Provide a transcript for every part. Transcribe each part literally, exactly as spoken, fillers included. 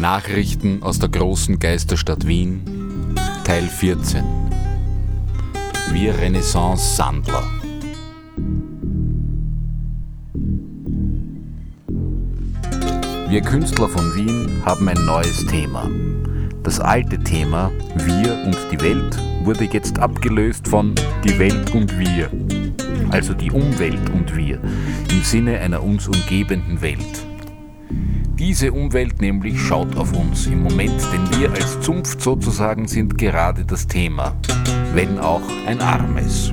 Nachrichten aus der großen Geisterstadt Wien, Teil vierzehn. Wir Renaissance-Sandler. Wir Künstler von Wien haben ein neues Thema. Das alte Thema Wir und die Welt wurde jetzt abgelöst von Die Welt und wir. Also die Umwelt und wir, im Sinne einer uns umgebenden Welt. Diese Umwelt nämlich schaut auf uns im Moment, denn wir als Zunft sozusagen sind gerade das Thema, wenn auch ein armes.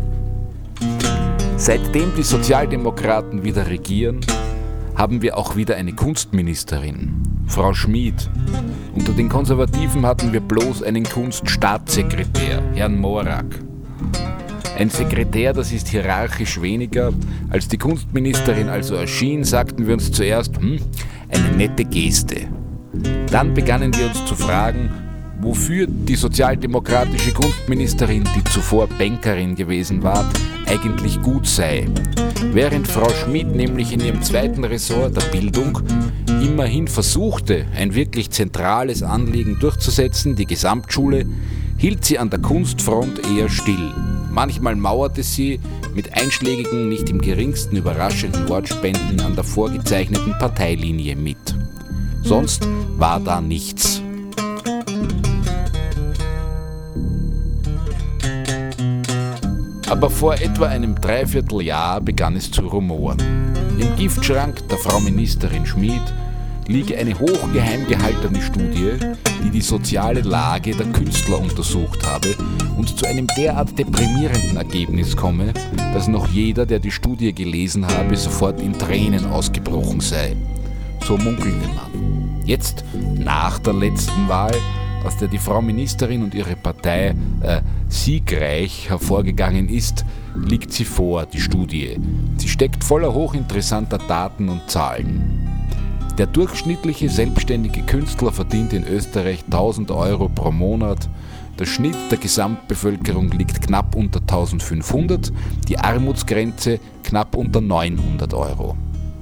Seitdem die Sozialdemokraten wieder regieren, haben wir auch wieder eine Kunstministerin, Frau Schmid. Unter den Konservativen hatten wir bloß einen Kunststaatssekretär, Herrn Morak. Ein Sekretär, das ist hierarchisch weniger. Als die Kunstministerin also erschien, sagten wir uns zuerst, hm, eine nette Geste. Dann begannen wir uns zu fragen, wofür die sozialdemokratische Kunstministerin, die zuvor Bankerin gewesen war, eigentlich gut sei. Während Frau Schmid nämlich in ihrem zweiten Ressort der Bildung immerhin versuchte, ein wirklich zentrales Anliegen durchzusetzen, die Gesamtschule, hielt sie an der Kunstfront eher still. Manchmal mauerte sie mit einschlägigen, nicht im geringsten überraschenden Wortspenden an der vorgezeichneten Parteilinie mit. Sonst war da nichts. Aber vor etwa einem Dreivierteljahr begann es zu rumoren. Im Giftschrank der Frau Ministerin Schmid liege eine hochgeheim gehaltene Studie, die die soziale Lage der Künstler untersucht habe und zu einem derart deprimierenden Ergebnis komme, dass noch jeder, der die Studie gelesen habe, sofort in Tränen ausgebrochen sei. So munkelte man. Jetzt, nach der letzten Wahl, aus der die Frau Ministerin und ihre Partei äh, siegreich hervorgegangen ist, liegt sie vor, die Studie. Sie steckt voller hochinteressanter Daten und Zahlen. Der durchschnittliche selbstständige Künstler verdient in Österreich tausend Euro pro Monat. Der Schnitt der Gesamtbevölkerung liegt knapp unter eintausendfünfhundert, die Armutsgrenze knapp unter neunhundert Euro.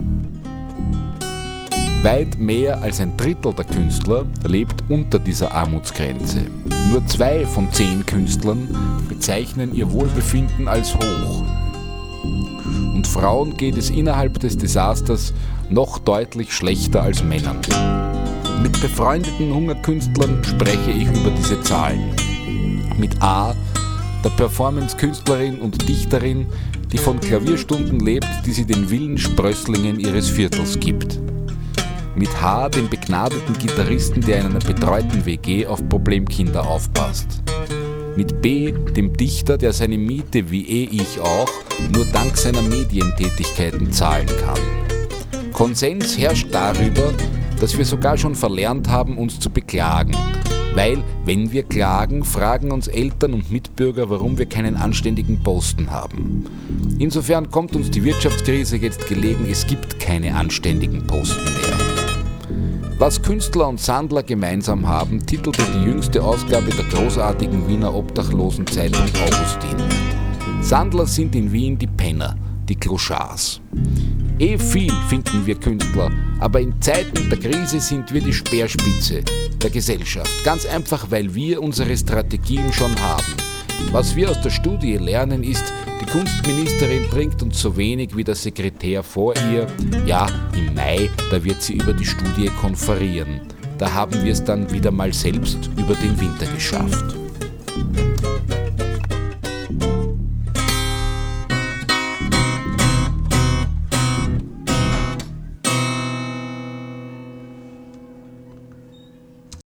Weit mehr als ein Drittel der Künstler lebt unter dieser Armutsgrenze. Nur zwei von zehn Künstlern bezeichnen ihr Wohlbefinden als hoch. Und Frauen geht es innerhalb des Desasters noch deutlich schlechter als Männern. Mit befreundeten Hungerkünstlern spreche ich über diese Zahlen. Mit A, der Performance-Künstlerin und Dichterin, die von Klavierstunden lebt, die sie den Villensprösslingen ihres Viertels gibt. Mit H, dem begnadeten Gitarristen, der in einer betreuten W G auf Problemkinder aufpasst. Mit B, dem Dichter, der seine Miete, wie eh ich auch, nur dank seiner Medientätigkeiten zahlen kann. Konsens herrscht darüber, dass wir sogar schon verlernt haben, uns zu beklagen. Weil, wenn wir klagen, fragen uns Eltern und Mitbürger, warum wir keinen anständigen Posten haben. Insofern kommt uns die Wirtschaftskrise jetzt gelegen, es gibt keine anständigen Posten mehr. Was Künstler und Sandler gemeinsam haben, titelte die jüngste Ausgabe der großartigen Wiener Obdachlosenzeitung Augustin. Sandler sind in Wien die Penner, die Clochards. Eh viel finden wir Künstler, aber in Zeiten der Krise sind wir die Speerspitze der Gesellschaft. Ganz einfach, weil wir unsere Strategien schon haben. Was wir aus der Studie lernen ist, die Kunstministerin bringt uns so wenig wie der Sekretär vor ihr. Ja, im Mai, da wird sie über die Studie konferieren. Da haben wir es dann wieder mal selbst über den Winter geschafft.